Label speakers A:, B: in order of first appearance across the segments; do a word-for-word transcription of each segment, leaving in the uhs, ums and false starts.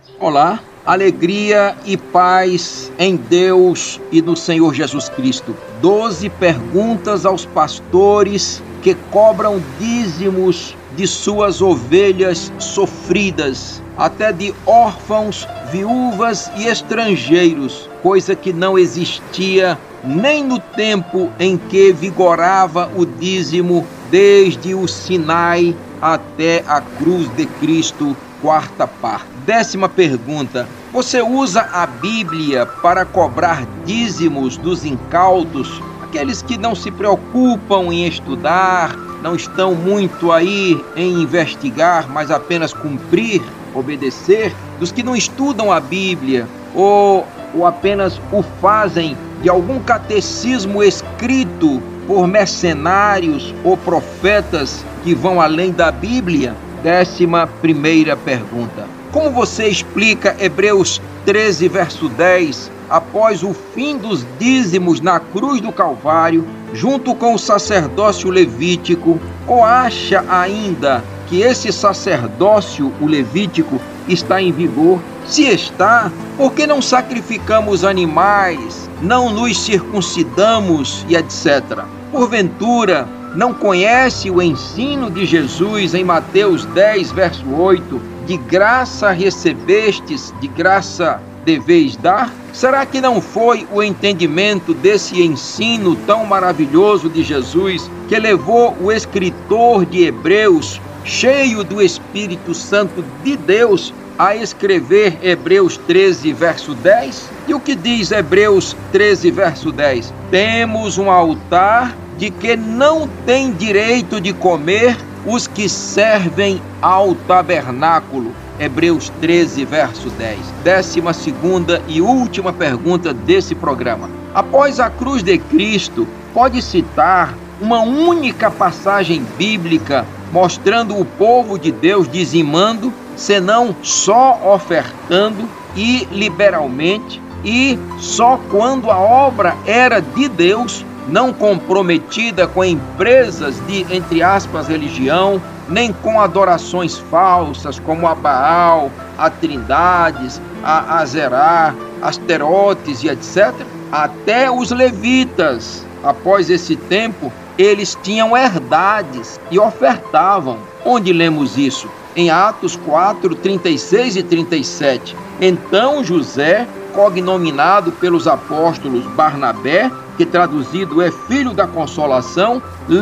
A: Olá, alegria e paz em Deus e no Senhor Jesus Cristo. Doze perguntas aos pastores que cobram dízimos de suas ovelhas sofridas, até de órfãos, viúvas e estrangeiros, coisa que não existia nem no tempo em que vigorava o dízimo, desde o Sinai até a cruz de Cristo, quarta parte. Décima pergunta: você usa a Bíblia para cobrar dízimos dos incautos, aqueles que não se preocupam em estudar, não estão muito aí em investigar, mas apenas cumprir, obedecer, dos que não estudam a Bíblia ou, ou apenas o fazem de algum catecismo escrito por mercenários ou profetas que vão além da Bíblia? Décima primeira pergunta: como você explica Hebreus treze, verso dez, após o fim dos dízimos na cruz do Calvário, junto com o sacerdócio levítico, ou acha ainda que esse sacerdócio, o levítico, está em vigor? Se está, por que não sacrificamos animais, não nos circuncidamos e etcétera? Porventura, não conhece o ensino de Jesus em Mateus dez, verso oito? De graça recebestes, de graça deveis dar? Será que não foi o entendimento desse ensino tão maravilhoso de Jesus que levou o escritor de Hebreus, cheio do Espírito Santo de Deus, a escrever Hebreus treze, verso dez? E o que diz Hebreus treze, verso dez? Temos um altar de que não tem direito de comer os que servem ao tabernáculo. Hebreus treze, verso dez. Décima segunda e última pergunta desse programa: após a cruz de Cristo, pode citar uma única passagem bíblica mostrando o povo de Deus dizimando, senão só ofertando e liberalmente, e só quando a obra era de Deus, não comprometida com empresas de, entre aspas, religião, nem com adorações falsas como a Baal, a Trindades, a Azerá, Asterotes e etcétera? Até os levitas, após esse tempo, eles tinham herdades e ofertavam. Onde lemos isso? Em Atos quatro, trinta e seis e trinta e sete. Então José, cognominado pelos apóstolos Barnabé, que traduzido é filho da consolação,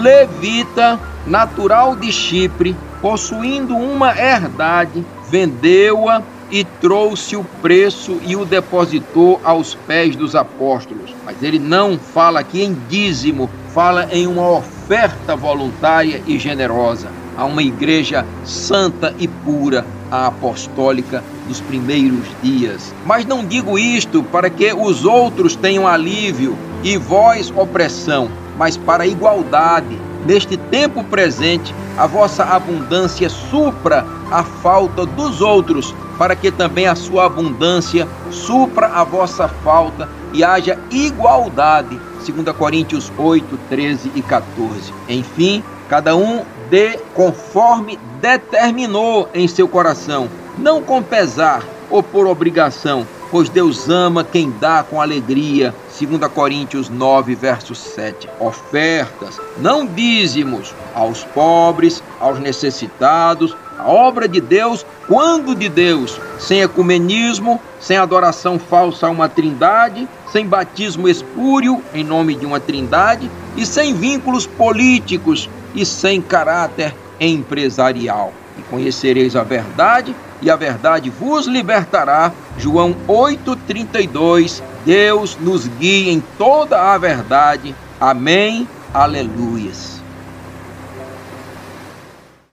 A: levita, natural de Chipre, possuindo uma herdade, vendeu-a e trouxe o preço e o depositou aos pés dos apóstolos. Mas ele não fala aqui em dízimo, fala em uma oferta voluntária e generosa a uma igreja santa e pura, a apostólica dos primeiros dias. Mas não digo isto para que os outros tenham alívio e vós opressão, mas para igualdade. Neste tempo presente, a vossa abundância supra a falta dos outros, para que também a sua abundância supra a vossa falta e haja igualdade. segunda Coríntios oito, treze e quatorze. Enfim, cada um dê conforme determinou em seu coração, não com pesar ou por obrigação, pois Deus ama quem dá com alegria. segunda Coríntios nove, verso sete. Ofertas, não dízimos, aos pobres, aos necessitados, a obra de Deus, quando de Deus, sem ecumenismo, sem adoração falsa a uma trindade, sem batismo espúrio em nome de uma trindade e sem vínculos políticos e sem caráter empresarial. E conhecereis a verdade, e a verdade vos libertará. João oito, trinta e dois. Deus nos guie em toda a verdade. Amém. Aleluias.